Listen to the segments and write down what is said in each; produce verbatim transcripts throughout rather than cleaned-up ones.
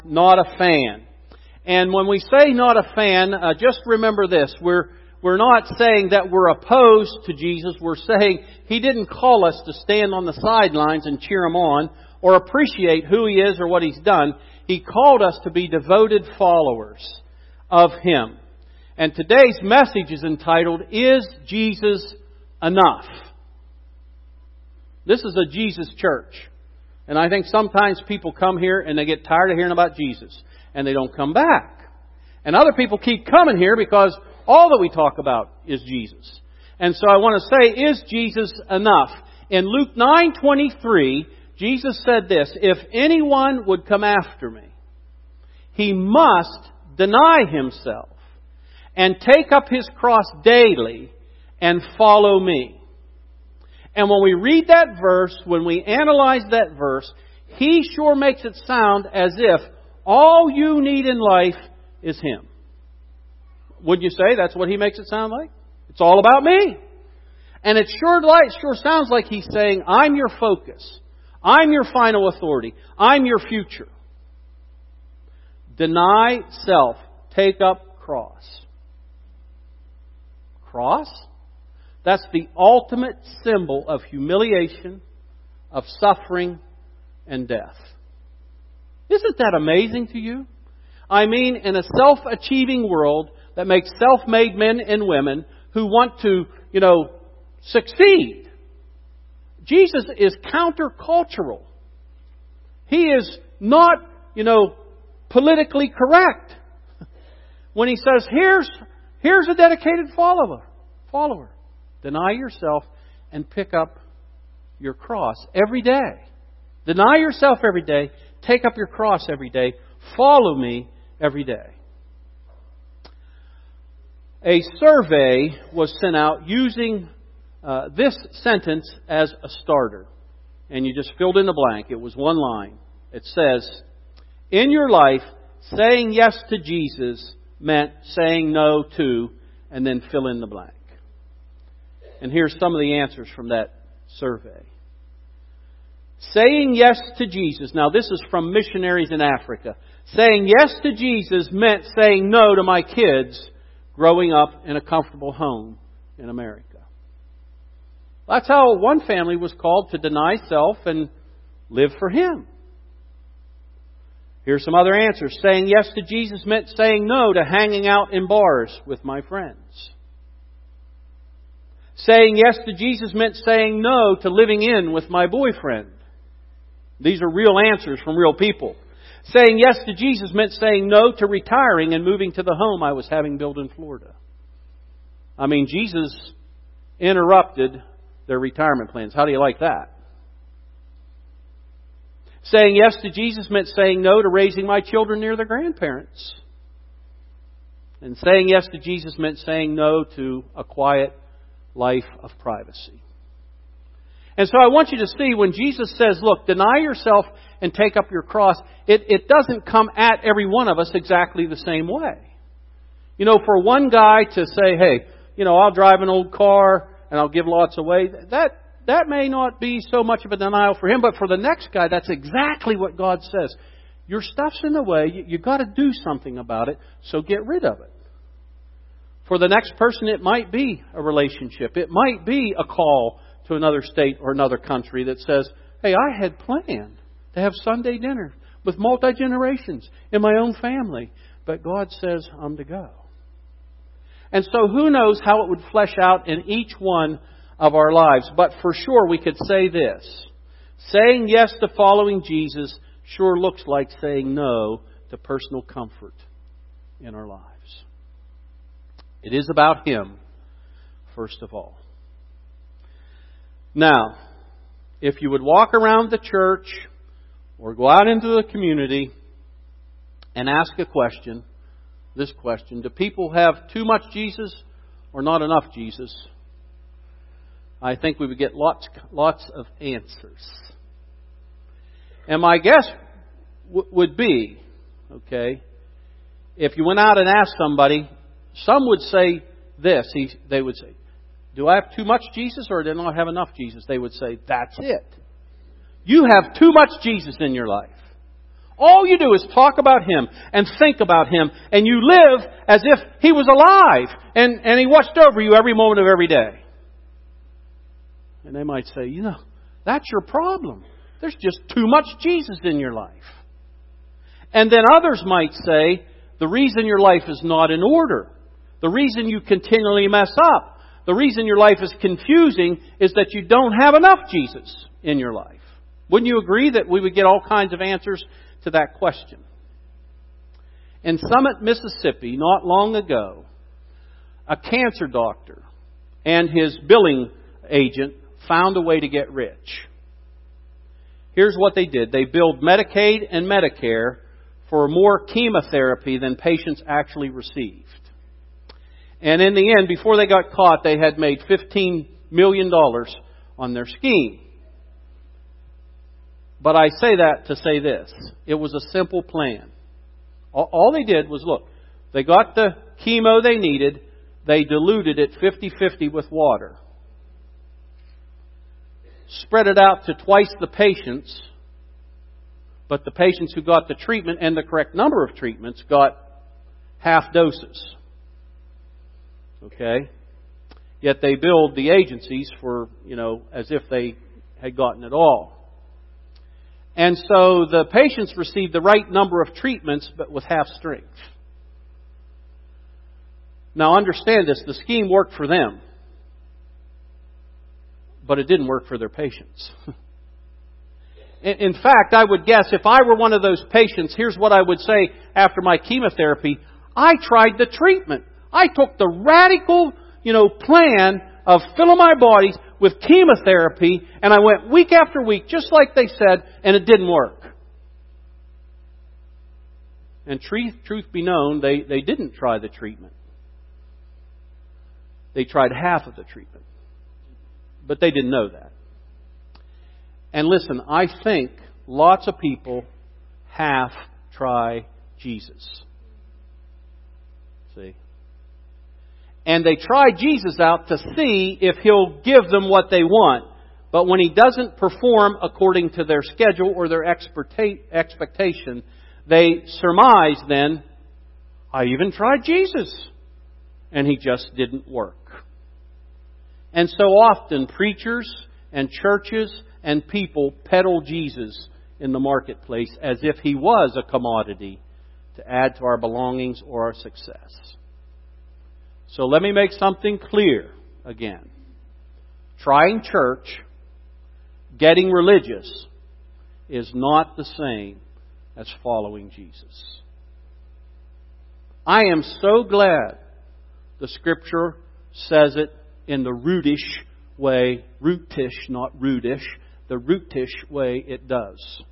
not a fan. And when we say not a fan, uh, just remember this. We're, we're not saying that we're opposed to Jesus. We're saying He didn't call us to stand on the sidelines and cheer Him on or appreciate who He is or what He's done. He called us to be devoted followers of Him. And today's message is entitled, Is Jesus Enough? This is a Jesus church. And I think sometimes people come here and they get tired of hearing about Jesus. And they don't come back. And other people keep coming here because all that we talk about is Jesus. And so I want to say, is Jesus enough? In Luke nine twenty-three, Jesus said this, If anyone would come after me, he must deny himself and take up his cross daily and follow me. And when we read that verse, when we analyze that verse, He sure makes it sound as if all you need in life is Him. Wouldn't you say that's what He makes it sound like? It's all about me. And it sure, like, sure sounds like He's saying, I'm your focus. I'm your final authority. I'm your future. Deny self. Take up cross. Cross? That's the ultimate symbol of humiliation, of suffering, and death. Isn't that amazing to you? I mean, in a self-achieving world that makes self-made men and women who want to, you know, succeed, Jesus is countercultural. He is not, you know, politically correct. When He says, here's, here's a dedicated follower, follower. Deny yourself and pick up your cross every day. Deny yourself every day. Take up your cross every day. Follow me every day. A survey was sent out using uh, this sentence as a starter. And you just filled in the blank. It was one line. It says, in your life, saying yes to Jesus meant saying no to, and then fill in the blank. And here's some of the answers from that survey. Saying yes to Jesus. Now this is from missionaries in Africa. Saying yes to Jesus meant saying no to my kids growing up in a comfortable home in America. That's how one family was called to deny self and live for Him. Here's some other answers. Saying yes to Jesus meant saying no to hanging out in bars with my friends. Saying yes to Jesus meant saying no to living in with my boyfriend. These are real answers from real people. Saying yes to Jesus meant saying no to retiring and moving to the home I was having built in Florida. I mean, Jesus interrupted their retirement plans. How do you like that? Saying yes to Jesus meant saying no to raising my children near their grandparents. And saying yes to Jesus meant saying no to a quiet life of privacy. And so I want you to see when Jesus says, look, deny yourself and take up your cross, it, it doesn't come at every one of us exactly the same way. You know, for one guy to say, hey, you know, I'll drive an old car and I'll give lots away, that, that may not be so much of a denial for him. But for the next guy, that's exactly what God says. Your stuff's in the way. You, you've got to do something about it, so get rid of it. For the next person, it might be a relationship. It might be a call to another state or another country that says, hey, I had planned to have Sunday dinner with multi-generations in my own family. But God says, I'm to go. And so who knows how it would flesh out in each one of our lives. But for sure we could say this. Saying yes to following Jesus sure looks like saying no to personal comfort in our lives. It is about Him, first of all. Now, if you would walk around the church or go out into the community and ask a question, this question, do people have too much Jesus or not enough Jesus? I think we would get lots, lots of answers. And my guess w- would be, okay, if you went out and asked somebody, some would say this. He, they would say, do I have too much Jesus or do I not have enough Jesus? They would say, that's it. You have too much Jesus in your life. All you do is talk about Him and think about Him, and you live as if He was alive and, and He watched over you every moment of every day. And they might say, you know, that's your problem. There's just too much Jesus in your life. And then others might say, the reason your life is not in order, the reason you continually mess up, the reason your life is confusing is that you don't have enough Jesus in your life. Wouldn't you agree that we would get all kinds of answers to that question? In Summit, Mississippi, not long ago, a cancer doctor and his billing agent found a way to get rich. Here's what they did. They billed Medicaid and Medicare for more chemotherapy than patients actually received. And in the end, before they got caught, they had made fifteen million dollars on their scheme. But I say that to say this. It was a simple plan. All they did was, look, they got the chemo they needed. They diluted it fifty-fifty with water. Spread it out to twice the patients. But the patients who got the treatment and the correct number of treatments got half doses. Okay? Yet they billed the agencies for, you know, as if they had gotten it all. And so the patients received the right number of treatments, but with half strength. Now understand this, the scheme worked for them, but it didn't work for their patients. In fact, I would guess if I were one of those patients, here's what I would say after my chemotherapy. I tried the treatment. I took the radical, you know, plan of filling my bodies with chemotherapy, and I went week after week, just like they said, and it didn't work. And truth, truth be known, they, they didn't try the treatment. They tried half of the treatment. But they didn't know that. And listen, I think lots of people half try Jesus. See? And they try Jesus out to see if He'll give them what they want. But when He doesn't perform according to their schedule or their expectation, they surmise then, I even tried Jesus, and He just didn't work. And so often preachers and churches and people peddle Jesus in the marketplace as if He was a commodity to add to our belongings or our success. So let me make something clear again. Trying church, getting religious, is not the same as following Jesus. I am so glad the Scripture says it in the rootish way, rootish, not rudish, the rootish way it does.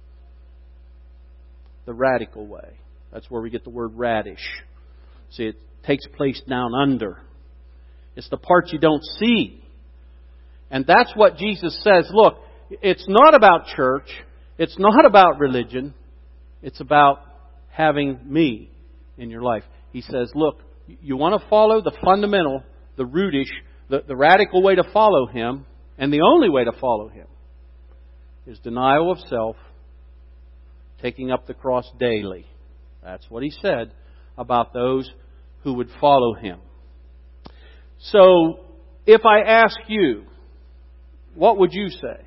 The radical way. That's where we get the word radish. See, it takes place down under. It's the part you don't see. And that's what Jesus says. Look, it's not about church. It's not about religion. It's about having me in your life. He says, look, you want to follow the fundamental, the rootish, the, the radical way to follow Him, and the only way to follow Him is denial of self, taking up the cross daily. That's what He said about those who would follow Him. So, if I ask you, what would you say?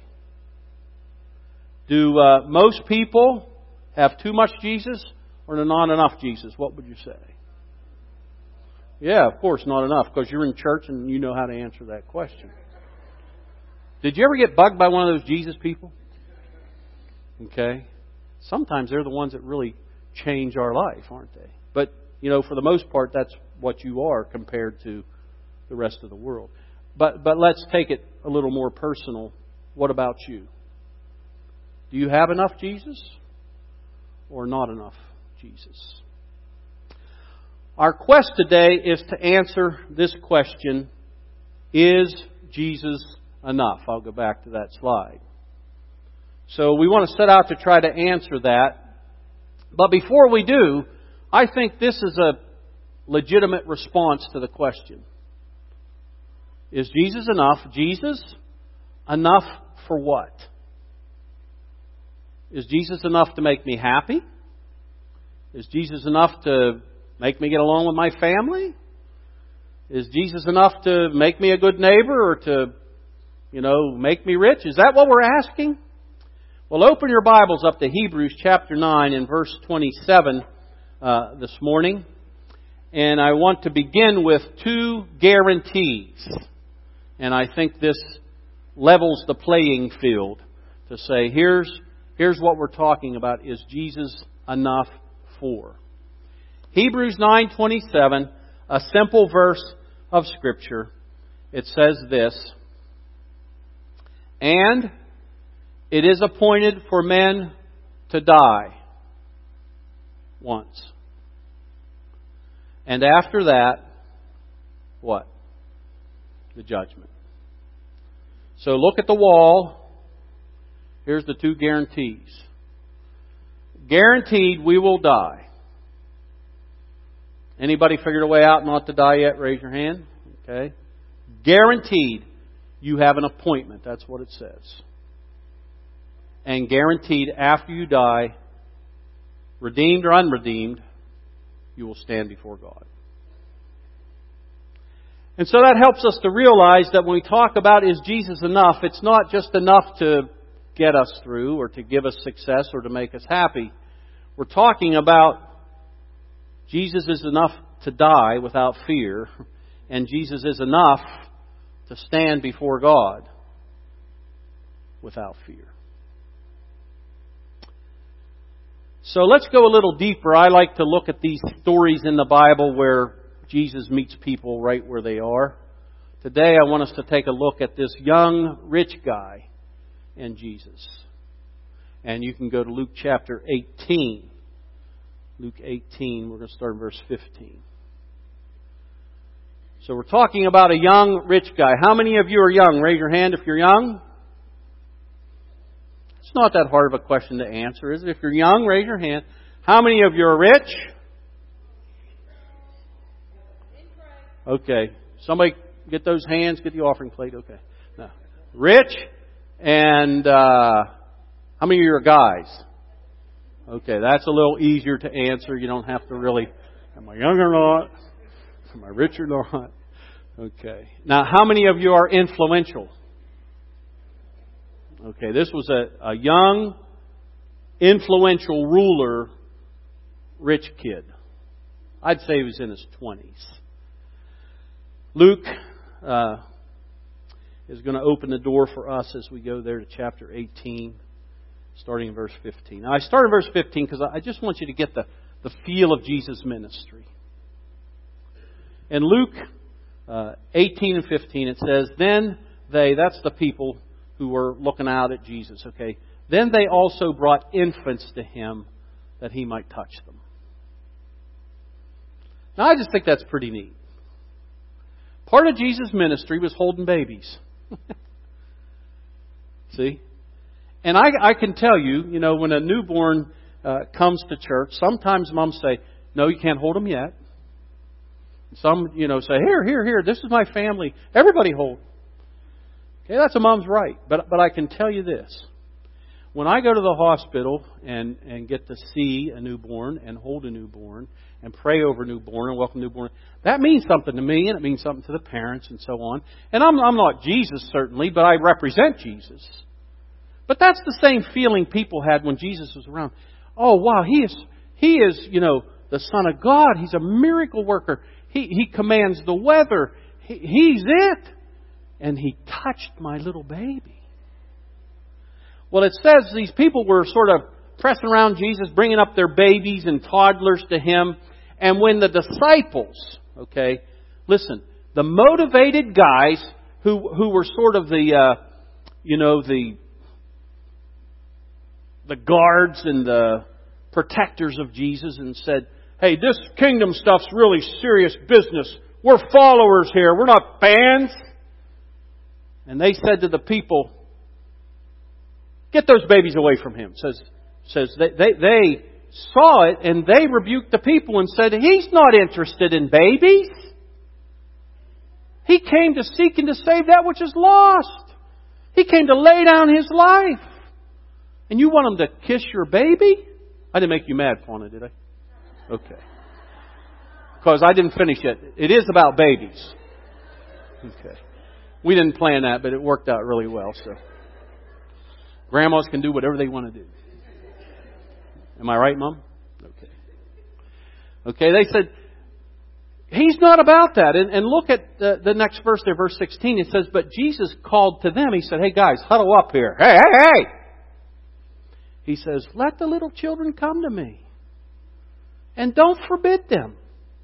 Do uh, most people have too much Jesus or not enough Jesus? What would you say? Yeah, of course, not enough, because you're in church and you know how to answer that question. Did you ever get bugged by one of those Jesus people? Okay. Sometimes they're the ones that really change our life, aren't they? But, you know, for the most part, that's what you are compared to the rest of the world. But but let's take it a little more personal. What about you? Do you have enough Jesus or not enough Jesus? Our quest today is to answer this question, is Jesus enough? I'll go back to that slide. So we want to set out to try to answer that. But before we do, I think this is a legitimate response to the question. Is Jesus enough? Jesus, enough for what? Is Jesus enough to make me happy? Is Jesus enough to make me get along with my family? Is Jesus enough to make me a good neighbor or to, you know, make me rich? Is that what we're asking? Well, open your Bibles up to Hebrews chapter nine and verse twenty-seven uh, this morning. And I want to begin with two guarantees. And I think this levels the playing field to say, here's, here's what we're talking about. Is Jesus enough for? Hebrews nine twenty-seven, a simple verse of Scripture. It says this, "And it is appointed for men to die once. And after that, what? The judgment." So look at the wall. Here's the two guarantees. Guaranteed we will die. Anybody figured a way out not to die yet? Raise your hand. Okay. Guaranteed you have an appointment. That's what it says. And guaranteed after you die, redeemed or unredeemed, you will stand before God. And so that helps us to realize that when we talk about is Jesus enough, it's not just enough to get us through or to give us success or to make us happy. We're talking about Jesus is enough to die without fear, and Jesus is enough to stand before God without fear. So let's go a little deeper. I like to look at these stories in the Bible where Jesus meets people right where they are. Today I want us to take a look at this young rich guy and Jesus. And you can go to Luke chapter eighteen. Luke eighteen, we're going to start in verse fifteen. So we're talking about a young rich guy. How many of you are young? Raise your hand if you're young. It's not that hard of a question to answer, is it? If you're young, raise your hand. How many of you are rich? Okay. Somebody get those hands, get the offering plate. Okay. No. Rich and uh, how many of you are guys? Okay, that's a little easier to answer. You don't have to really, am I young or not? Am I rich or not? Okay. Now, how many of you are influential? Okay, this was a, a young, influential ruler, rich kid. I'd say he was in his twenties. Luke uh, is going to open the door for us as we go there to chapter eighteen, starting in verse fifteen. Now, I start in verse fifteen because I just want you to get the, the feel of Jesus' ministry. In Luke uh, eighteen and fifteen, it says, "Then they," that's the people who were looking out at Jesus, okay, "then they also brought infants to him that he might touch them." Now, I just think that's pretty neat. Part of Jesus' ministry was holding babies. See? And I, I can tell you, you know, when a newborn uh, comes to church, sometimes moms say, "No, you can't hold them yet." Some, you know, say, "Here, here, here, this is my family. Everybody hold." Okay, that's a mom's right. But but I can tell you this. When I go to the hospital and, and get to see a newborn and hold a newborn and pray over a newborn and welcome a newborn, that means something to me and it means something to the parents and so on. And I'm, I'm not Jesus, certainly, but I represent Jesus. But that's the same feeling people had when Jesus was around. Oh, wow, he is, he is, you know, the Son of God. He's a miracle worker. He, he commands the weather. He, he's it. And he touched my little baby. Well, it says these people were sort of pressing around Jesus, bringing up their babies and toddlers to him. And when the disciples, okay, listen, the motivated guys who who were sort of the, uh, you know, the the guards and the protectors of Jesus and said, "Hey, this kingdom stuff's really serious business. We're followers here. We're not fans." And they said to the people, "Get those babies away from him." Says says they, they they saw it and they rebuked the people and said, "He's not interested in babies. He came to seek and to save that which is lost. He came to lay down His life." And you want them to kiss your baby? I didn't make you mad, Fauna, did I? Okay. Because I didn't finish it. It is about babies. Okay. We didn't plan that, but it worked out really well. So, grandmas can do whatever they want to do. Am I right, Mom? Okay. Okay, they said, He's not about that. And, and look at the, the next verse there, verse sixteen. It says, but Jesus called to them. He said, hey guys, huddle up here. Hey, hey, hey! He says, let the little children come to me. And don't forbid them.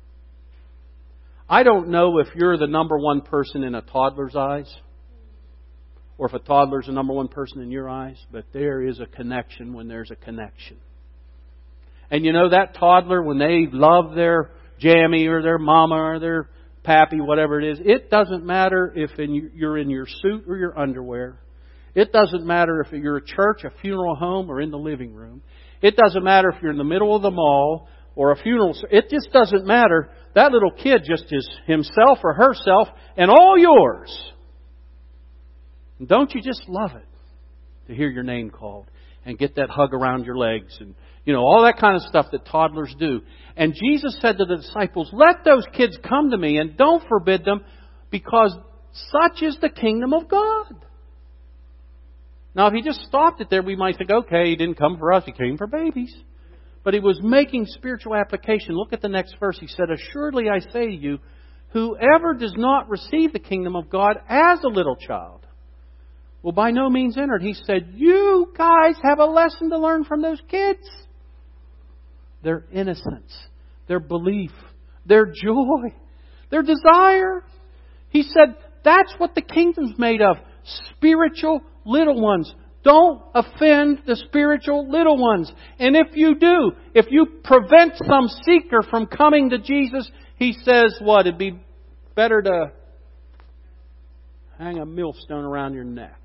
I don't know if you're the number one person in a toddler's eyes, or if a toddler's the number one person in your eyes, but there is a connection when there's a connection. And you know that toddler, when they love their jammy or their mama or their pappy, whatever it is, it doesn't matter if in, you're in your suit or your underwear. It doesn't matter if you're at church, a funeral home, or in the living room. It doesn't matter if you're in the middle of the mall or a funeral. It just doesn't matter. That little kid just is himself or herself and all yours. And don't you just love it to hear your name called and get that hug around your legs and, you know, all that kind of stuff that toddlers do. And Jesus said to the disciples, let those kids come to me and don't forbid them, because such is the kingdom of God. Now, if he just stopped it there, we might think, okay, he didn't come for us, he came for babies. But he was making spiritual application. Look at the next verse. He said, assuredly I say to you, whoever does not receive the kingdom of God as a little child will by no means enter it. He said, you guys have a lesson to learn from those kids. Their innocence, their belief, their joy, their desire. He said, that's what the kingdom's made of. Spiritual little ones. Don't offend the spiritual little ones. And if you do, if you prevent some seeker from coming to Jesus, He says what? It'd be better to hang a millstone around your neck.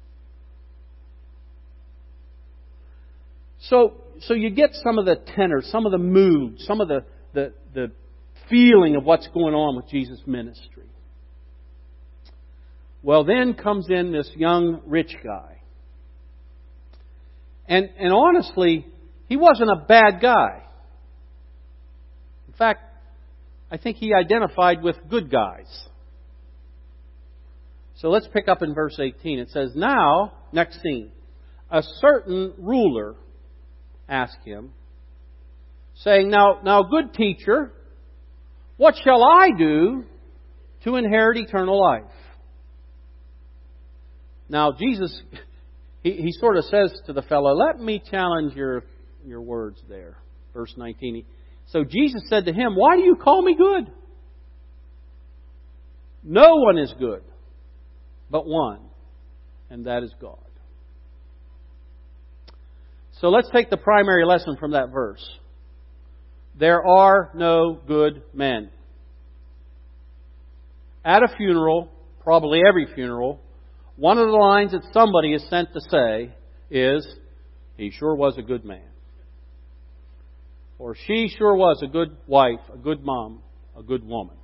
So, so you get some of the tenor, some of the mood, some of the, the, the feeling of what's going on with Jesus' ministry. Well, then comes in this young rich guy. And, and honestly, he wasn't a bad guy. In fact, I think he identified with good guys. So let's pick up in verse eighteen. It says, now, next scene, a certain ruler asked him, saying, Now, now, good teacher, what shall I do to inherit eternal life? Now, Jesus, he, he sort of says to the fellow, let me challenge your, your words there. Verse nineteen. So Jesus said to him, why do you call me good? No one is good but one, and that is God. So let's take the primary lesson from that verse. There are no good men. At a funeral, probably every funeral, one of the lines that somebody is sent to say is, he sure was a good man. Or she sure was a good wife, a good mom, a good woman.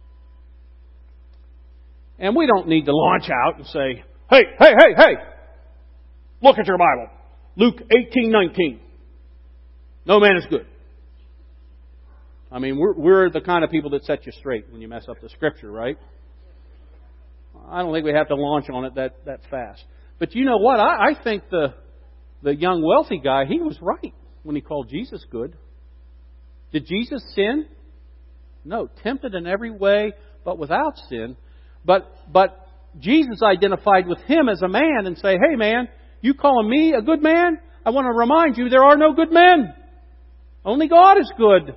And we don't need to launch out and say, hey, hey, hey, hey, look at your Bible. Luke eighteen nineteen. No man is good. I mean, we're, we're the kind of people that set you straight when you mess up the Scripture, right? I don't think we have to launch on it that, that fast. But you know what? I, I think the the young wealthy guy, he was right when he called Jesus good. Did Jesus sin? No. Tempted in every way, but without sin. But but Jesus identified with him as a man and say, hey man, you calling me a good man? I want to remind you there are no good men. Only God is good.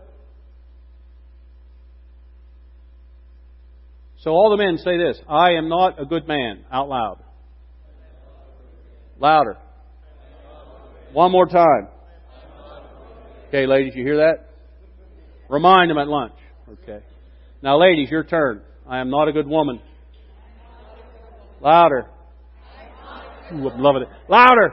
So all the men say this, I am not a good man, out loud. Louder. One more time. Okay, ladies, you hear that? Remind them at lunch. Okay. Now, ladies, your turn. I am not a good woman. Louder. Ooh, I'm loving it. Louder.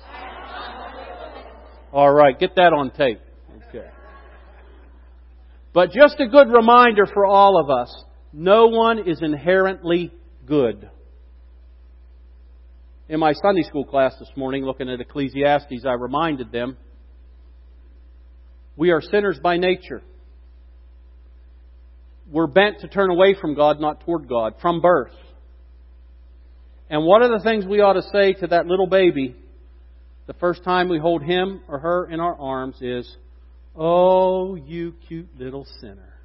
All right, get that on tape. Okay. But just a good reminder for all of us. No one is inherently good. In my Sunday school class this morning, looking at Ecclesiastes, I reminded them, we are sinners by nature. We're bent to turn away from God, not toward God, from birth. And one of the things we ought to say to that little baby the first time we hold him or her in our arms is, "Oh, you cute little sinner."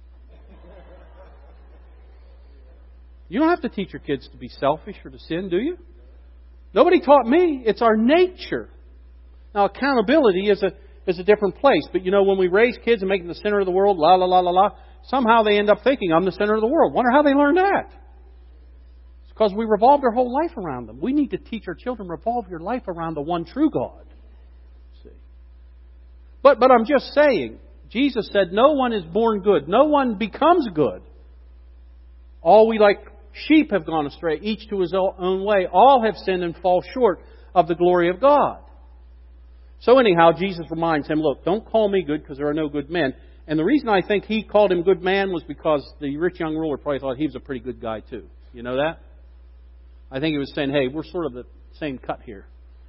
You don't have to teach your kids to be selfish or to sin, do you? Nobody taught me. It's our nature. Now, accountability is a is a different place. But you know, when we raise kids and make them the center of the world, la la la la la, somehow they end up thinking, I'm the center of the world. Wonder how they learned that. It's because we revolve their whole life around them. We need to teach our children, revolve your life around the one true God. See? But but I'm just saying, Jesus said, no one is born good. No one becomes good. All we like sheep have gone astray, each to his own way. All have sinned and fall short of the glory of God. So anyhow, Jesus reminds him, look, don't call me good because there are no good men. And the reason I think he called him good man was because the rich young ruler probably thought he was a pretty good guy too. You know that? I think he was saying, hey, we're sort of the same cut here.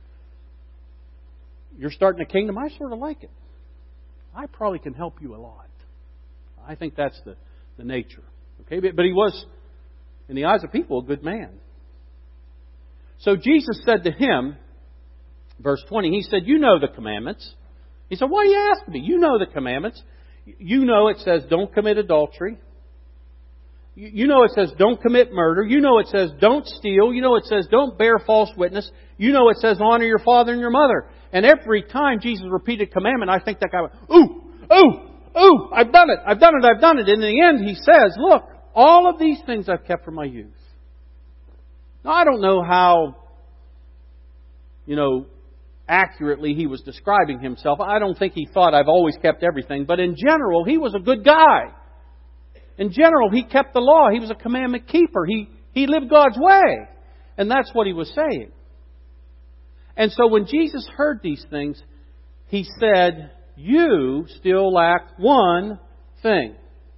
You're starting a kingdom, I sort of like it. I probably can help you a lot. I think that's the, the nature. Okay, but, but he was, in the eyes of people, a good man. So Jesus said to him, verse twenty, he said, you know the commandments. He said, why are you asking me? You know the commandments. You know it says don't commit adultery. You know it says don't commit murder. You know it says don't steal. You know it says don't bear false witness. You know it says honor your father and your mother. And every time Jesus repeated commandment, I think that guy went, ooh, ooh, ooh, I've done it, I've done it, I've done it. And in the end, he says, look, all of these things I've kept from my youth. Now, I don't know how, you know, accurately he was describing himself. I don't think he thought I've always kept everything. But in general, he was a good guy. In general, he kept the law. He was a commandment keeper. He, he lived God's way. And that's what he was saying. And so when Jesus heard these things, he said, you still lack one thing.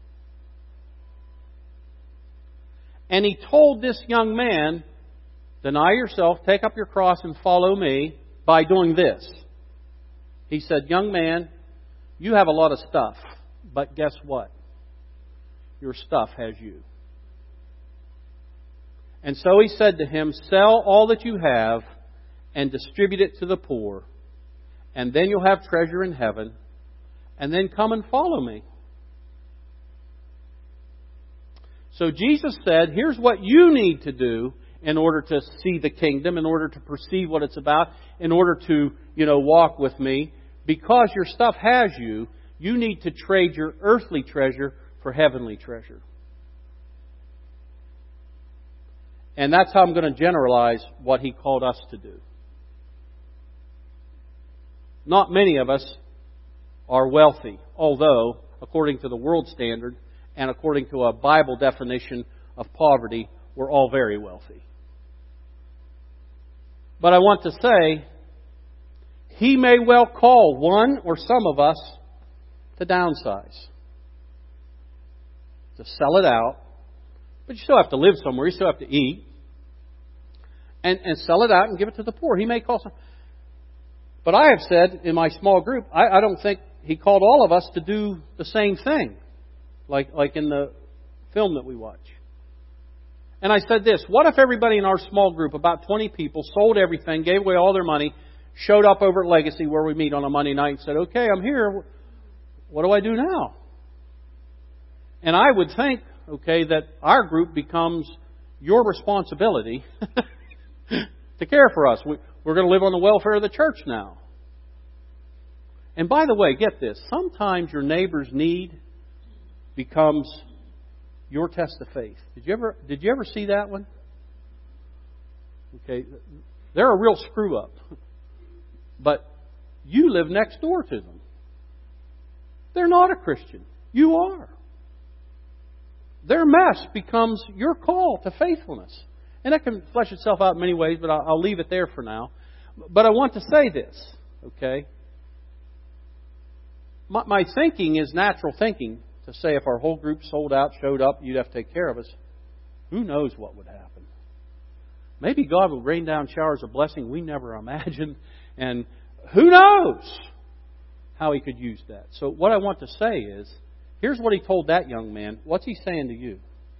And he told this young man, deny yourself, take up your cross and follow me by doing this. He said, young man, you have a lot of stuff, but guess what? Your stuff has you. And so he said to him, sell all that you have and distribute it to the poor, and then you'll have treasure in heaven, and then come and follow me. So Jesus said, here's what you need to do in order to see the kingdom, in order to perceive what it's about, in order to, you know, walk with me. Because your stuff has you, you need to trade your earthly treasure for heavenly treasure. And that's how I'm going to generalize what he called us to do. Not many of us are wealthy, although, according to the world standard and according to a Bible definition of poverty, we're all very wealthy. But I want to say, he may well call one or some of us to downsize, to sell it out. But you still have to live somewhere. You still have to eat. And, and sell it out and give it to the poor. He may call some. But I have said in my small group, I, I don't think he called all of us to do the same thing. Like, like in the film that we watch. And I said this, what if everybody in our small group, about twenty people, sold everything, gave away all their money, showed up over at Legacy where we meet on a Monday night and said, okay, I'm here. What do I do now? And I would think, okay, that our group becomes your responsibility to care for us. We, we're going to live on the welfare of the church now. And by the way, get this. Sometimes your neighbor's need becomes your test of faith. Did you ever did you ever see that one? Okay, they're a real screw up. But you live next door to them. They're not a Christian. You are. Their mess becomes your call to faithfulness. And that can flesh itself out in many ways, but I'll, I'll leave it there for now. But I want to say this, okay? My, my thinking is natural thinking to say if our whole group sold out, showed up, you'd have to take care of us. Who knows what would happen? Maybe God will rain down showers of blessing we never imagined. And who knows how He could use that. So what I want to say is, here's what He told that young man. What's He saying to you?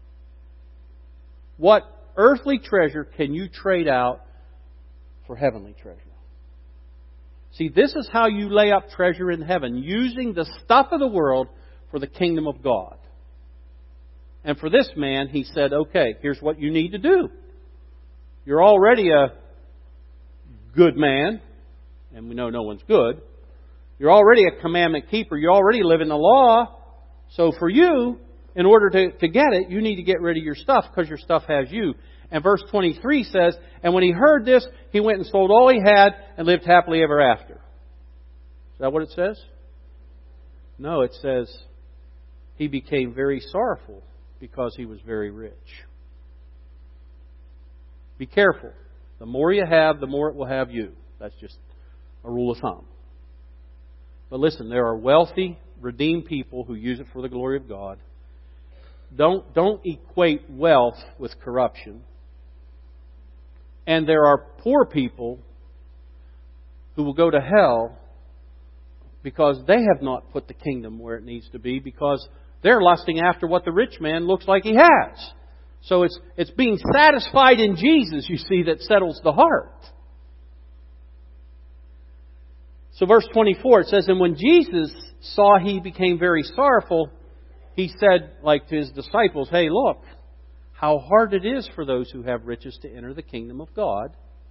What earthly treasure can you trade out for heavenly treasure? See, this is how you lay up treasure in heaven, using the stuff of the world for the kingdom of God. And for this man, He said, okay, here's what you need to do. You're already a good man, and we know no one's good. You're already a commandment keeper. You already live in the law. So for you, in order to, to get it, you need to get rid of your stuff because your stuff has you. And verse twenty-three says, and when he heard this, he went and sold all he had and lived happily ever after. Is that what it says? No, it says he became very sorrowful because he was very rich. Be careful. The more you have, the more it will have you. That's just a rule of thumb. But listen, there are wealthy, redeemed people who use it for the glory of God. Don't, don't equate wealth with corruption. And there are poor people who will go to hell because they have not put the kingdom where it needs to be, because they're lusting after what the rich man looks like he has. So it's, it's being satisfied in Jesus, you see, that settles the heart. So verse twenty-four, it says, and when Jesus saw he became very sorrowful, He said, like to His disciples, hey, look, how hard it is for those who have riches to enter the kingdom of God.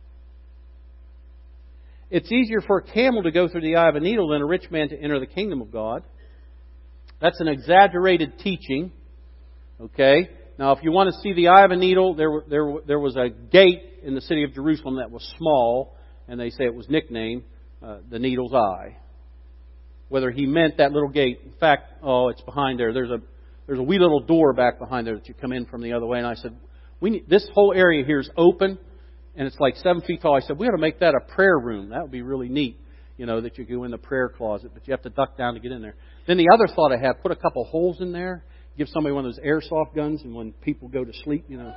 It's easier for a camel to go through the eye of a needle than a rich man to enter the kingdom of God. That's an exaggerated teaching. Okay? Now, if you want to see the eye of a needle, there, there, there was a gate in the city of Jerusalem that was small, and they say it was nicknamed uh, the needle's eye. Whether He meant that little gate. In fact, oh, it's behind there. There's a there's a wee little door back behind there that you come in from the other way. And I said, we need, this whole area here is open, and it's like seven feet tall. I said, we ought to make that a prayer room. That would be really neat, you know, that you go in the prayer closet, but you have to duck down to get in there. Then the other thought I had, put a couple holes in there, give somebody one of those airsoft guns, and when people go to sleep, you know.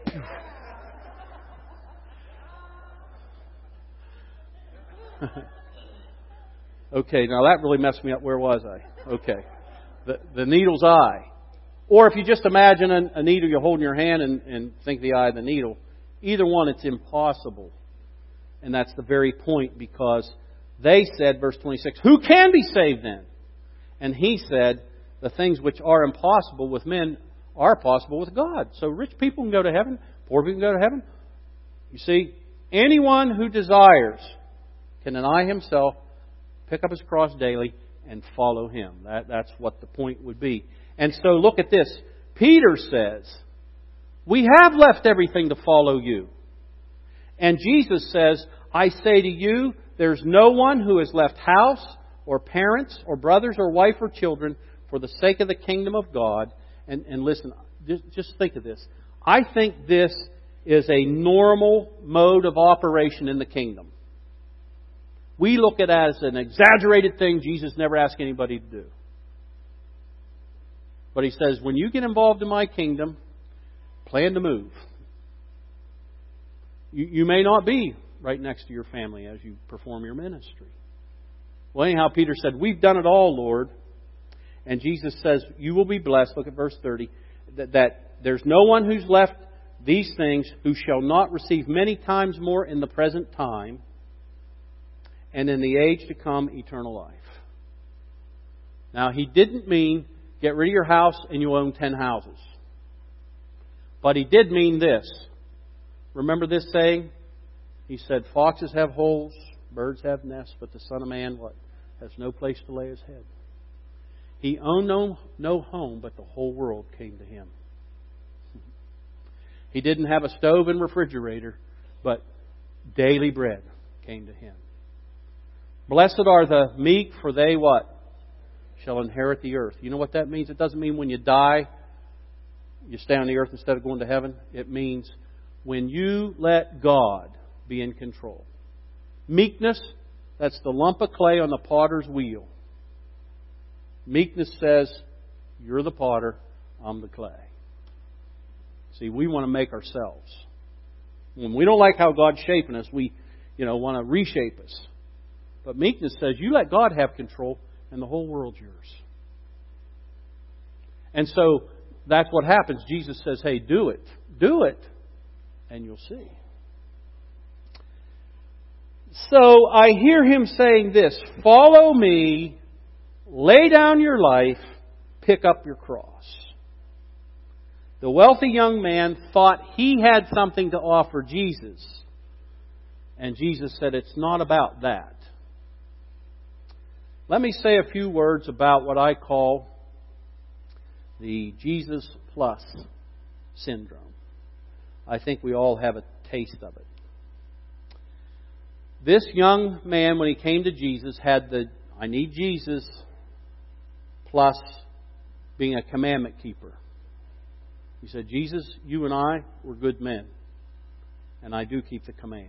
Okay, now that really messed me up. Where was I? Okay. The, the needle's eye. Or if you just imagine a, a needle you hold in your hand and, and think the eye of the needle. Either one, it's impossible. And that's the very point, because they said, verse twenty-six, who can be saved then? And He said, the things which are impossible with men are possible with God. So rich people can go to heaven, poor people can go to heaven. You see, anyone who desires can deny himself, pick up his cross daily, and follow Him. That, that's what the point would be. And so look at this. Peter says, we have left everything to follow You. And Jesus says, I say to you, there's no one who has left house or parents or brothers or wife or children for the sake of the kingdom of God. And, and listen, just, just think of this. I think this is a normal mode of operation in the kingdom. We look at it as an exaggerated thing Jesus never asked anybody to do. But He says, when you get involved in My kingdom, plan to move. You, you may not be right next to your family as you perform your ministry. Well, anyhow, Peter said, we've done it all, Lord. And Jesus says, you will be blessed. Look at verse thirty. That, that there's no one who's left these things who shall not receive many times more in the present time, and in the age to come, eternal life. Now, He didn't mean get rid of your house and you own ten houses. But He did mean this. Remember this saying? He said, foxes have holes, birds have nests, but the Son of Man, what? Has no place to lay His head. He owned no, no home, but the whole world came to Him. He didn't have a stove and refrigerator, but daily bread came to Him. Blessed are the meek, for they what? Shall inherit the earth. You know what that means? It doesn't mean when you die, you stay on the earth instead of going to heaven. It means when you let God be in control. Meekness, that's the lump of clay on the potter's wheel. Meekness says, you're the potter, I'm the clay. See, we want to make ourselves. When we don't like how God's shaping us, we, you know, want to reshape us. But meekness says, you let God have control and the whole world's yours. And so that's what happens. Jesus says, hey, do it. Do it. And you'll see. So I hear Him saying this, follow me, lay down your life, pick up your cross. The wealthy young man thought he had something to offer Jesus. And Jesus said, it's not about that. Let me say a few words about what I call the Jesus plus syndrome. I think we all have a taste of it. This young man, when he came to Jesus, had the, I need Jesus, plus being a commandment keeper. He said, Jesus, you and I, we're good men. And I do keep the commands.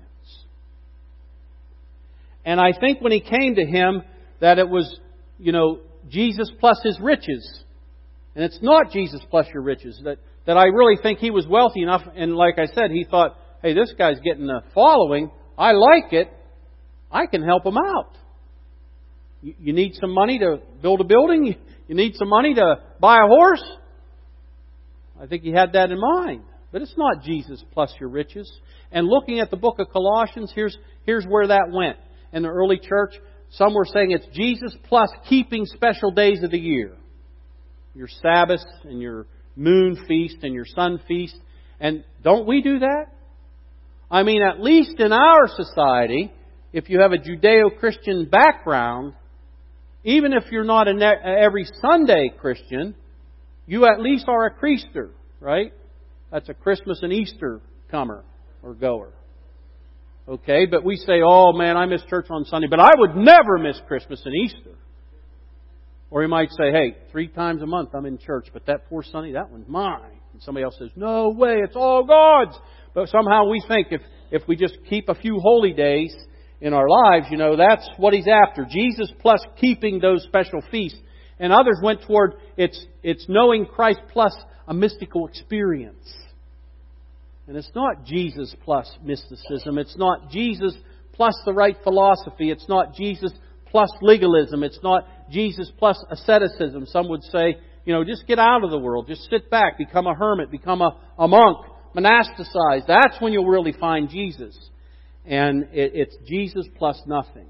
And I think when he came to Him, that it was, you know, Jesus plus his riches. And it's not Jesus plus your riches. That, that I really think he was wealthy enough, and like I said, he thought, hey, this guy's getting a following. I like it. I can help him out. You, you need some money to build a building? You need some money to buy a horse? I think he had that in mind. But it's not Jesus plus your riches. And looking at the book of Colossians, here's, here's where that went. In the early church, some were saying it's Jesus plus keeping special days of the year. Your Sabbath and your moon feast and your sun feast. And don't we do that? I mean, at least in our society, if you have a Judeo-Christian background, even if you're not an every Sunday Christian, you at least are a Creaster, right? That's a Christmas and Easter comer or goer. Okay, but we say, oh man, I miss church on Sunday, but I would never miss Christmas and Easter. Or you might say, hey, three times a month I'm in church, but that fourth Sunday, that one's mine. And somebody else says, no way, it's all God's. But somehow we think if, if we just keep a few holy days in our lives, you know, that's what He's after. Jesus plus keeping those special feasts. And others went toward it's, it's knowing Christ plus a mystical experience. And it's not Jesus plus mysticism. It's not Jesus plus the right philosophy. It's not Jesus plus legalism. It's not Jesus plus asceticism. Some would say, you know, just get out of the world. Just sit back. Become a hermit. Become a, a monk. Monasticize. That's when you'll really find Jesus. And it, it's Jesus plus nothing.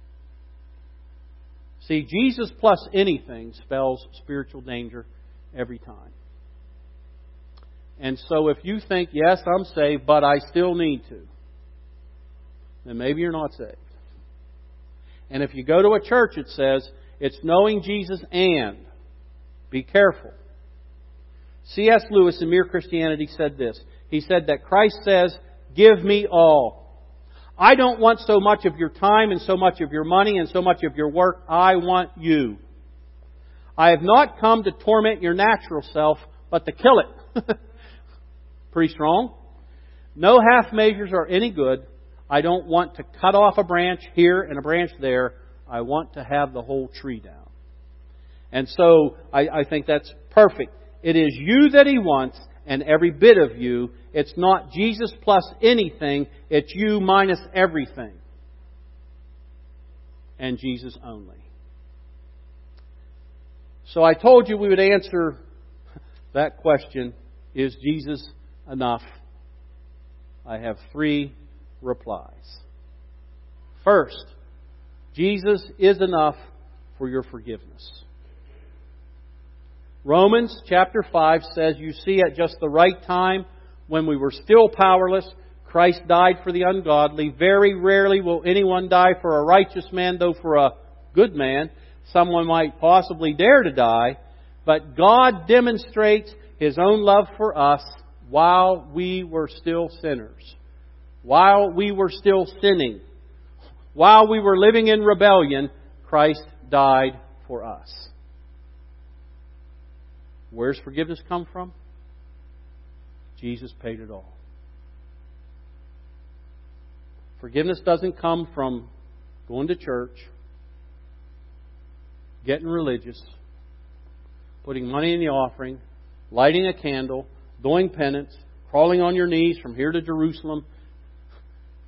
See, Jesus plus anything spells spiritual danger every time. And so if you think, yes, I'm saved, but I still need to, then maybe you're not saved. And if you go to a church, it says, it's knowing Jesus and, be careful. C S Lewis in Mere Christianity said this. He said that Christ says, give me all. I don't want so much of your time and so much of your money and so much of your work. I want you. I have not come to torment your natural self, but to kill it. Pretty strong. No half measures are any good. I don't want to cut off a branch here and a branch there. I want to have the whole tree down. And so I, I think that's perfect. It is you that He wants, and every bit of you. It's not Jesus plus anything. It's you minus everything. And Jesus only. So I told you we would answer that question, is Jesus enough? I have three replies. First, Jesus is enough for your forgiveness. Romans chapter five says, you see, at just the right time, when we were still powerless, Christ died for the ungodly. Very rarely will anyone die for a righteous man, though for a good man, someone might possibly dare to die. But God demonstrates His own love for us while we were still sinners, while we were still sinning, while we were living in rebellion. Christ died for us. Where's forgiveness come from? Jesus paid it all. Forgiveness doesn't come from going to church, getting religious, putting money in the offering, lighting a candle, doing penance, crawling on your knees from here to Jerusalem,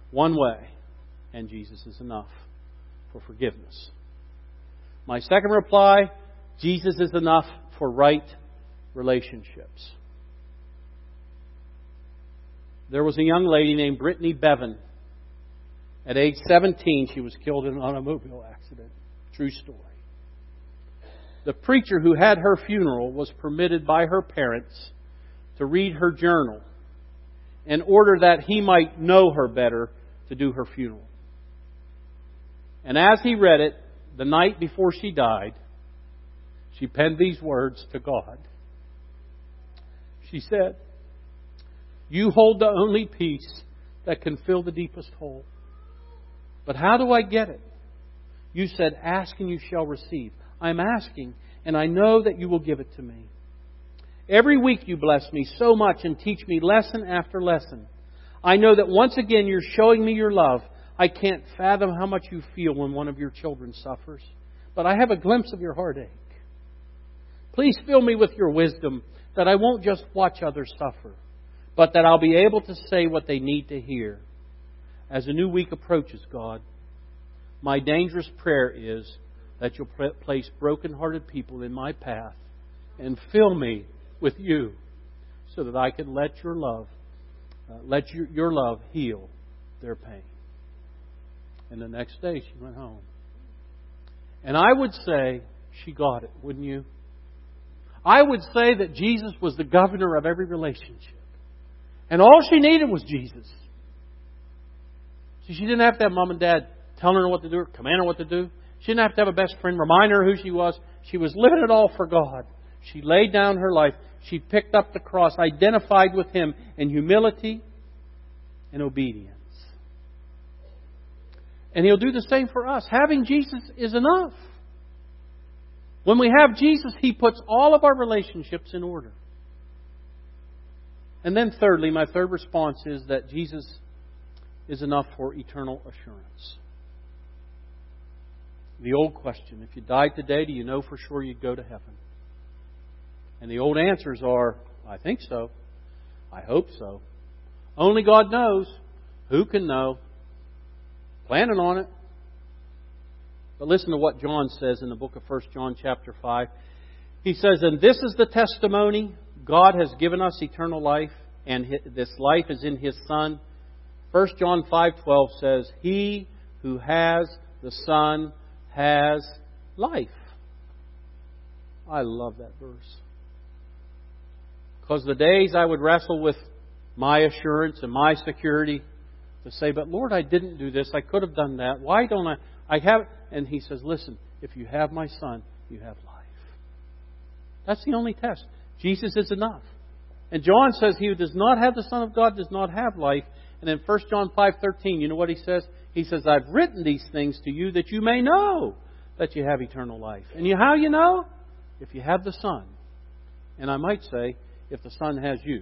one way, and Jesus is enough for forgiveness. My second reply, Jesus is enough for right relationships. There was a young lady named Brittany Bevan. At age seventeen, she was killed in an automobile accident. True story. The preacher who had her funeral was permitted by her parents to read her journal in order that he might know her better to do her funeral. And as he read it, the night before she died, she penned these words to God. She said, "You hold the only peace that can fill the deepest hole. But how do I get it? You said, ask and you shall receive. I'm asking, and I know that you will give it to me. Every week you bless me so much and teach me lesson after lesson. I know that once again you're showing me your love. I can't fathom how much you feel when one of your children suffers. But I have a glimpse of your heartache. Please fill me with your wisdom that I won't just watch others suffer, but that I'll be able to say what they need to hear. As a new week approaches, God, my dangerous prayer is that you'll place broken-hearted people in my path and fill me with you so that I can let your love, uh, let your, your love heal their pain." And the next day she went home. And I would say she got it, wouldn't you? I would say that Jesus was the governor of every relationship. And all she needed was Jesus. See, she didn't have to have mom and dad telling her what to do or commanding her what to do. She didn't have to have a best friend remind her who she was. She was living it all for God. She laid down her life. She picked up the cross, identified with Him in humility and obedience. And He'll do the same for us. Having Jesus is enough. When we have Jesus, He puts all of our relationships in order. And then thirdly, my third response is that Jesus is enough for eternal assurance. The old question, if you died today, do you know for sure you'd go to heaven? And the old answers are, I think so. I hope so. Only God knows. Who can know? Planning on it. But listen to what John says in the book of First John chapter five. He says, "And this is the testimony, God has given us eternal life, and this life is in His Son." First John five twelve says, "He who has the Son has life." I love that verse. Because the days I would wrestle with my assurance and my security to say, "But Lord, I didn't do this. I could have done that. Why don't I? I have." And He says, "Listen, if you have my Son, you have life." That's the only test. Jesus is enough. And John says, "He who does not have the Son of God does not have life." And in First John five thirteen, you know what he says? He says, "I've written these things to you that you may know that you have eternal life." And you, how you know? If you have the Son. And I might say, if the Son has you,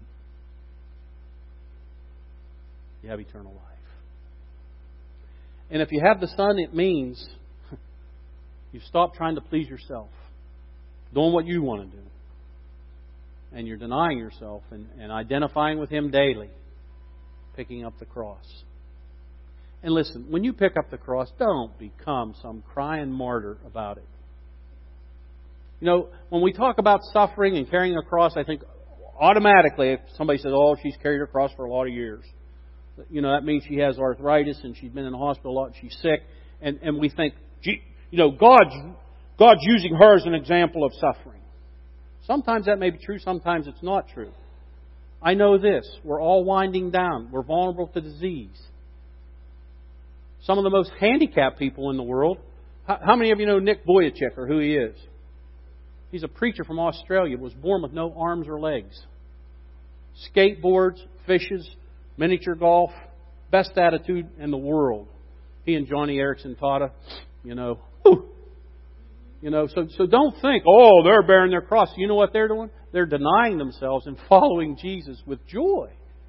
you have eternal life. And if you have the Son, it means you stop trying to please yourself, doing what you want to do. And you're denying yourself and, and identifying with Him daily, picking up the cross. And listen, when you pick up the cross, don't become some crying martyr about it. You know, when we talk about suffering and carrying a cross, I think automatically if somebody says, "Oh, she's carried her cross for a lot of years," you know, that means she has arthritis and she's been in the hospital a lot and she's sick. And, and we think, gee, you know, God's, God's using her as an example of suffering. Sometimes that may be true, sometimes it's not true. I know this. We're all winding down. We're vulnerable to disease. Some of the most handicapped people in the world. How, how many of you know Nick Vujicic or who he is? He's a preacher from Australia, was born with no arms or legs. Skateboards, fishes, miniature golf, best attitude in the world. He and Johnny Erickson Tata, you know, whew, you know. So, so don't think, "Oh, they're bearing their cross." You know what they're doing? They're denying themselves and following Jesus with joy.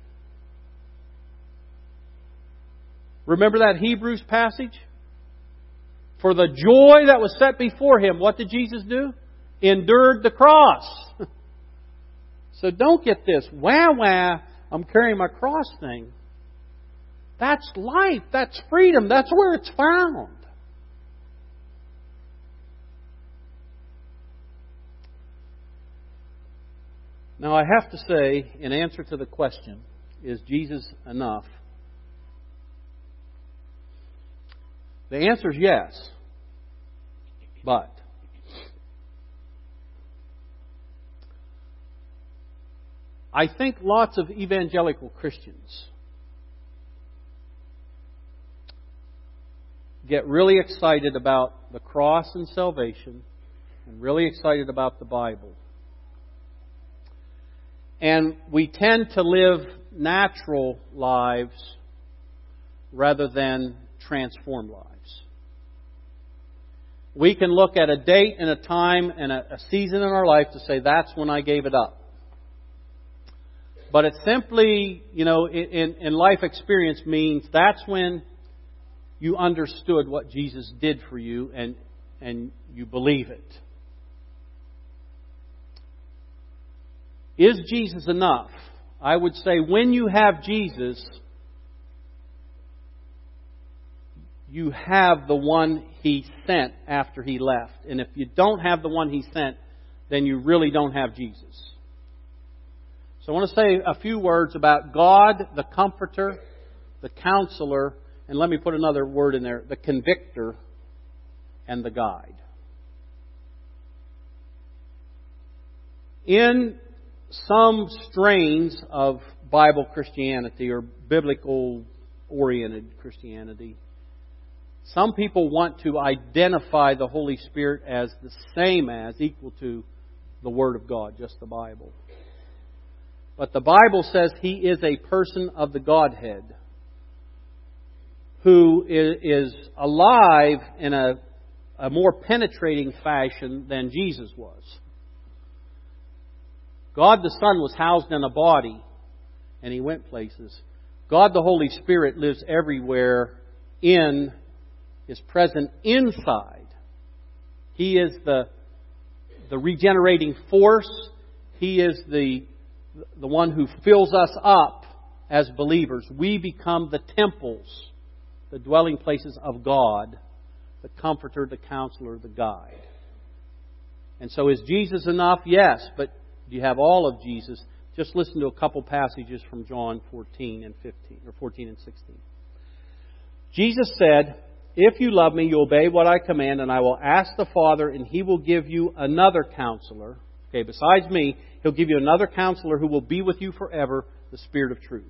Remember that Hebrews passage? For the joy that was set before Him, what did Jesus do? Endured the cross. So don't get this, wah wah, I'm carrying my cross thing. That's life. That's freedom. That's where it's found. Now, I have to say, in answer to the question, is Jesus enough? The answer is yes. But I think lots of evangelical Christians get really excited about the cross and salvation and really excited about the Bible. And we tend to live natural lives rather than transformed lives. We can look at a date and a time and a, a season in our life to say, that's when I gave it up. But it simply, you know, in, in life experience means that's when you understood what Jesus did for you and, and you believe it. Is Jesus enough? I would say when you have Jesus, you have the one He sent after He left. And if you don't have the one He sent, then you really don't have Jesus. So I want to say a few words about God, the Comforter, the Counselor, and let me put another word in there, the Convictor and the Guide. In some strains of Bible Christianity or biblical-oriented Christianity, some people want to identify the Holy Spirit as the same as, equal to, the Word of God, just the Bible. But the Bible says He is a person of the Godhead who is alive in a, a more penetrating fashion than Jesus was. God the Son was housed in a body and He went places. God the Holy Spirit lives everywhere in, is present inside. He is the, the regenerating force. He is the the one who fills us up as believers. We become the temples, the dwelling places of God, the Comforter, the Counselor, the Guide. And so is Jesus enough? Yes, but do you have all of Jesus? Just listen to a couple passages from John fourteen and fifteen, or fourteen and sixteen. Jesus said, "If you love me, you obey what I command, and I will ask the Father, and He will give you another Counselor." Okay, besides me, He'll give you another Counselor who will be with you forever, the Spirit of truth.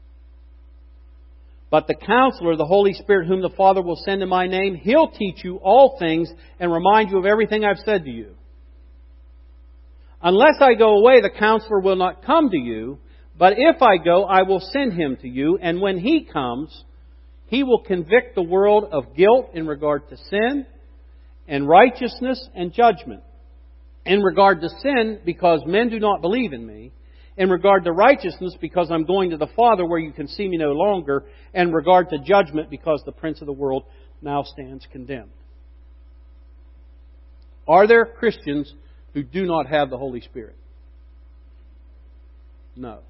But the Counselor, the Holy Spirit, whom the Father will send in my name, He'll teach you all things and remind you of everything I've said to you. Unless I go away, the Counselor will not come to you. But if I go, I will send Him to you. And when He comes, He will convict the world of guilt in regard to sin, and righteousness and judgment. In regard to sin, because men do not believe in me. In regard to righteousness, because I'm going to the Father where you can see me no longer. And in regard to judgment, because the prince of the world now stands condemned. Are there Christians who do not have the Holy Spirit? No.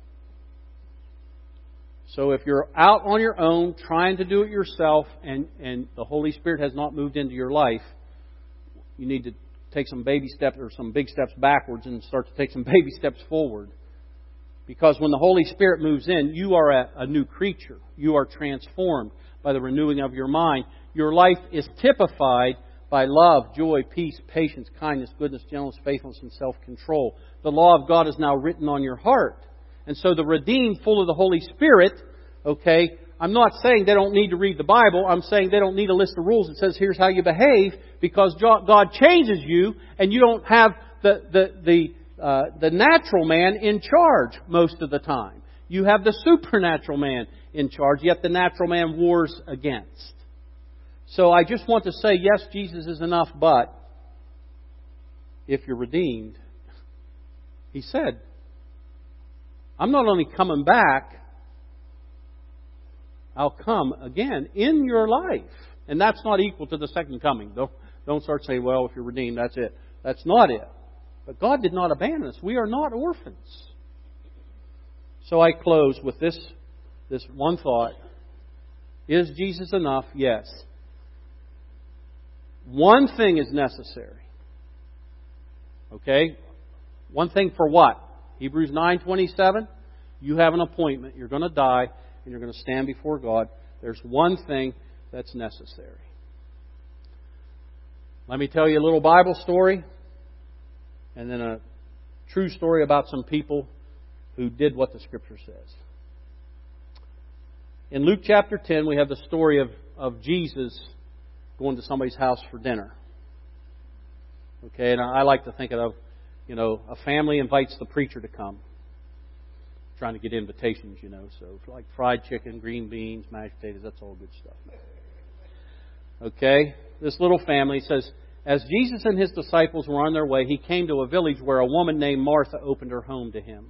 So if you're out on your own, trying to do it yourself, and, and the Holy Spirit has not moved into your life, you need to take some baby steps or some big steps backwards and start to take some baby steps forward. Because when the Holy Spirit moves in, you are a, a new creature. You are transformed by the renewing of your mind. Your life is typified by love, joy, peace, patience, kindness, goodness, gentleness, faithfulness, and self-control. The law of God is now written on your heart. And so the redeemed, full of the Holy Spirit, okay, I'm not saying they don't need to read the Bible. I'm saying they don't need a list of rules that says here's how you behave, because God changes you and you don't have the the the uh, the natural man in charge most of the time. You have the supernatural man in charge, yet the natural man wars against. So I just want to say, yes, Jesus is enough, but if you're redeemed, He said, I'm not only coming back, I'll come again in your life. And that's not equal to the second coming. Don't, don't start saying, well, if you're redeemed, that's it. That's not it. But God did not abandon us. We are not orphans. So I close with this, this one thought. Is Jesus enough? Yes. One thing is necessary. Okay? One thing for what? Hebrews nine twenty-seven. You have an appointment. You're going to die and you're going to stand before God. There's one thing that's necessary. Let me tell you a little Bible story and then a true story about some people who did what the Scripture says. In Luke chapter ten, we have the story of, of Jesus going to somebody's house for dinner. Okay, and I like to think of, you know, a family invites the preacher to come. Trying to get invitations, you know, so like fried chicken, green beans, mashed potatoes, that's all good stuff. Okay, this little family says, as Jesus and His disciples were on their way, He came to a village where a woman named Martha opened her home to Him.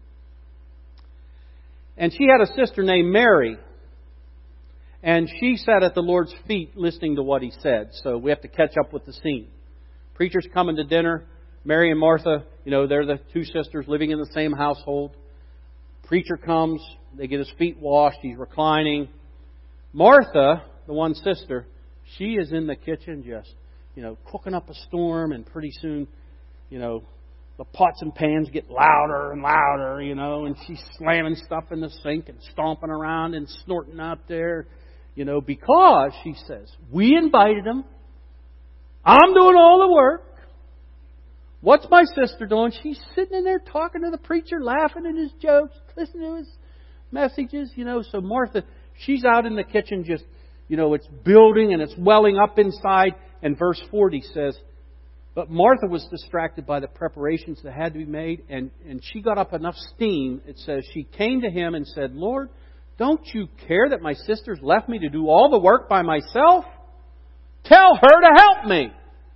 And she had a sister named Mary. And she sat at the Lord's feet listening to what He said. So we have to catch up with the scene. Preacher's coming to dinner. Mary and Martha, you know, they're the two sisters living in the same household. Preacher comes. They get his feet washed. He's reclining. Martha, the one sister, she is in the kitchen just, you know, cooking up a storm. And pretty soon, you know, the pots and pans get louder and louder, you know, and she's slamming stuff in the sink and stomping around and snorting out there, you know, because, she says, we invited them. I'm doing all the work. What's my sister doing? She's sitting in there talking to the preacher, laughing at his jokes, listening to his messages, you know. So Martha, she's out in the kitchen just, you know, it's building and it's welling up inside. And verse forty says, but Martha was distracted by the preparations that had to be made, and, and she got up enough steam. It says she came to Him and said, Lord, don't You care that my sisters left me to do all the work by myself? Tell her to help me.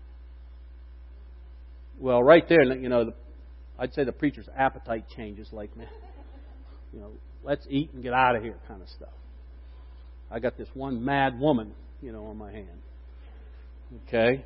Well, right there, you know, I'd say the preacher's appetite changes like, man, you know, let's eat and get out of here kind of stuff. I got this one mad woman, you know, on my hand. Okay.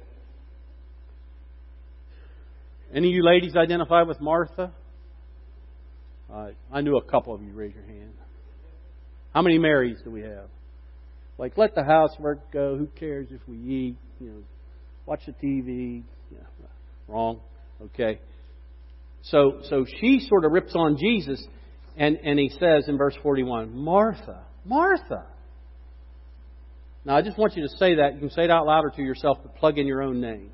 Any of you ladies identify with Martha? Uh, I knew a couple of you. Raise your hand. How many Marys do we have? Like, let the housework go. Who cares if we eat? You know, watch the T V. Yeah, wrong. Okay. So, so she sort of rips on Jesus, and and He says in verse forty-one, Martha, Martha. Now, I just want you to say that. You can say it out louder to yourself, but plug in your own name.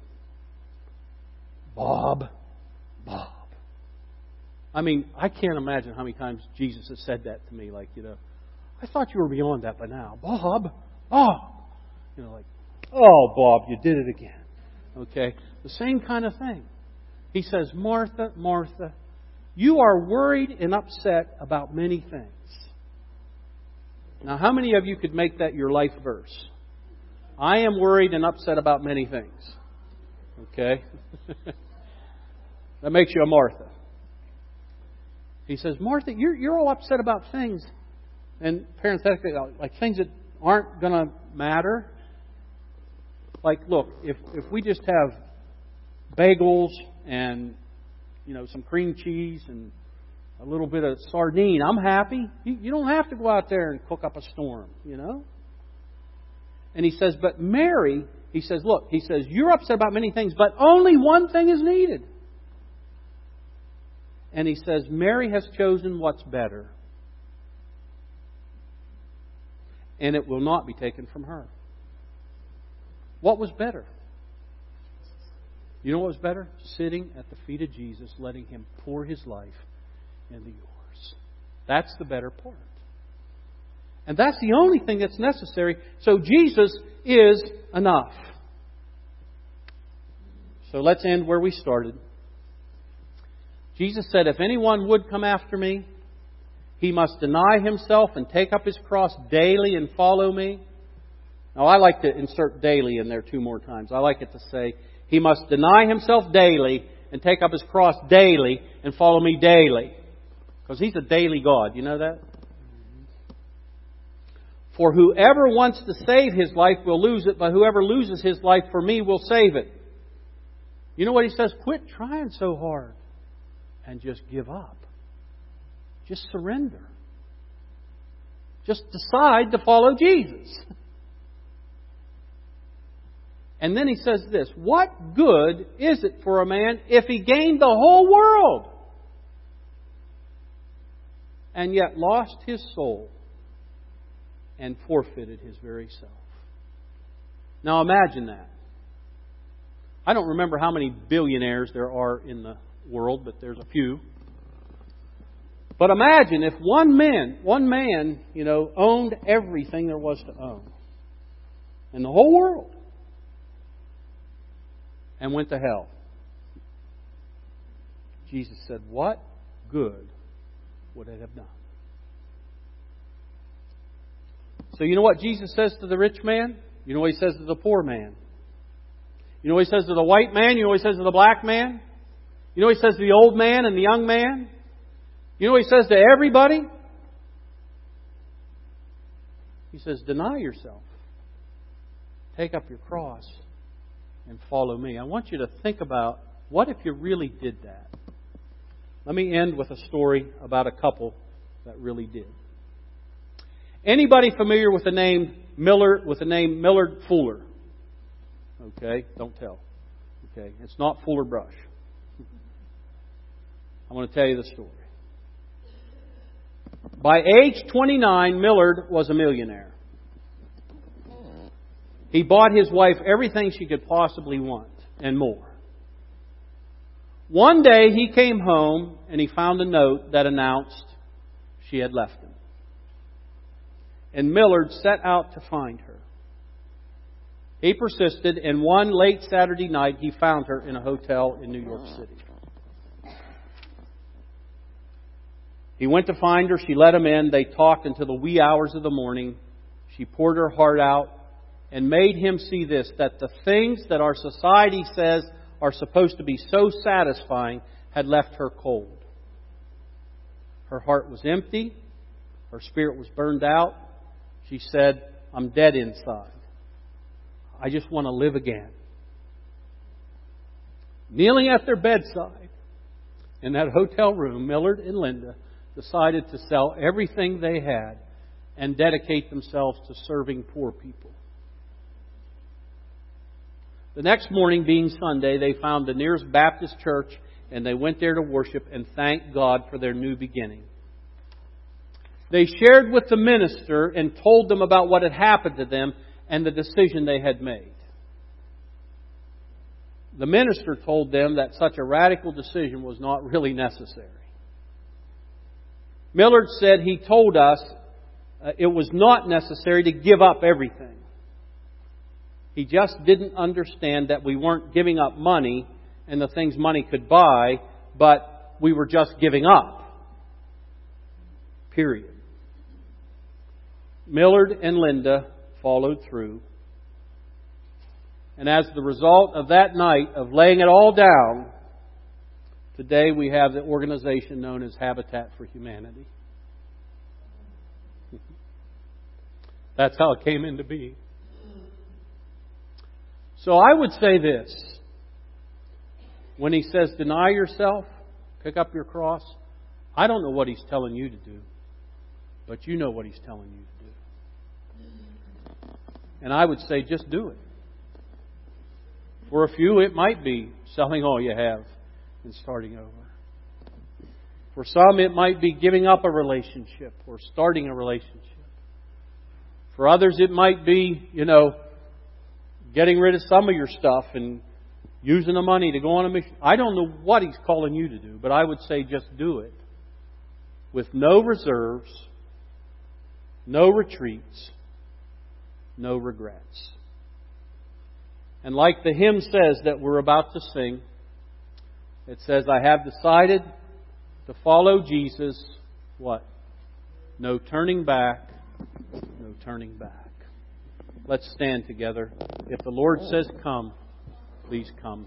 Bob, Bob. I mean, I can't imagine how many times Jesus has said that to me. Like, you know, I thought you were beyond that by now. Bob, Bob. You know, like, oh, Bob, you did it again. Okay? The same kind of thing. He says, Martha, Martha, you are worried and upset about many things. Now, how many of you could make that your life verse? I am worried and upset about many things. Okay? That makes you a Martha. He says, Martha, you're, you're all upset about things. And parenthetically, like things that aren't going to matter. Like, look, if if we just have bagels and, you know, some cream cheese and a little bit of sardine, I'm happy. You, you don't have to go out there and cook up a storm, you know. And he says, but Mary, he says, look, he says, you're upset about many things, but only one thing is needed. And he says, Mary has chosen what's better. And it will not be taken from her. What was better? You know what was better? Sitting at the feet of Jesus, letting Him pour His life into yours. That's the better part. And that's the only thing that's necessary. So Jesus is enough. So let's end where we started. Jesus said, if anyone would come after me, he must deny himself and take up his cross daily and follow me. Now, I like to insert daily in there two more times. I like it to say, he must deny himself daily and take up his cross daily and follow me daily. Because He's a daily God. You know that? For whoever wants to save his life will lose it, but whoever loses his life for me will save it. You know what He says? Quit trying so hard and just give up. Just surrender. Just decide to follow Jesus. And then he says this, what good is it for a man if he gained the whole world and yet lost his soul and forfeited his very self? Now imagine that. I don't remember how many billionaires there are in the world, but there's a few. But imagine if one man, one man, you know, owned everything there was to own in the whole world and went to hell. Jesus said, what good would it have done? So you know what Jesus says to the rich man? You know what He says to the poor man? You know what He says to the white man? You know what He says to the black man? You know what He says to the old man and the young man? You know what He says to everybody? He says, deny yourself. Take up your cross and follow me. I want you to think about, what if you really did that? Let me end with a story about a couple that really did. Anybody familiar with the name Millard, with the name Millard Fuller? Okay, don't tell. Okay, it's not Fuller Brush. I want to tell you the story. By age twenty-nine, Millard was a millionaire. He bought his wife everything she could possibly want and more. One day he came home and he found a note that announced she had left him. And Millard set out to find her. He persisted, and one late Saturday night he found her in a hotel in New York City. He went to find her. She let him in. They talked until the wee hours of the morning. She poured her heart out and made him see this, that the things that our society says are supposed to be so satisfying had left her cold. Her heart was empty. Her spirit was burned out. She said, I'm dead inside. I just want to live again. Kneeling at their bedside in that hotel room, Millard and Linda decided to sell everything they had and dedicate themselves to serving poor people. The next morning, being Sunday, they found the nearest Baptist church and they went there to worship and thank God for their new beginning. They shared with the minister and told them about what had happened to them and the decision they had made. The minister told them that such a radical decision was not really necessary. Millard said he told us uh, it was not necessary to give up everything. He just didn't understand that we weren't giving up money and the things money could buy, but we were just giving up. Period. Millard and Linda followed through. And as the result of that night of laying it all down, today we have the organization known as Habitat for Humanity. That's how it came into being. So I would say this. When he says, deny yourself, pick up your cross, I don't know what He's telling you to do, but you know what He's telling you to do. And I would say, just do it. For a few, it might be selling all you have and starting over. For some, it might be giving up a relationship or starting a relationship. For others, it might be, you know, getting rid of some of your stuff and using the money to go on a mission. I don't know what He's calling you to do, but I would say just do it. With no reserves, no retreats, no regrets. And like the hymn says that we're about to sing, it says, I have decided to follow Jesus. What? No turning back, no turning back. Let's stand together. If the Lord says come, please come.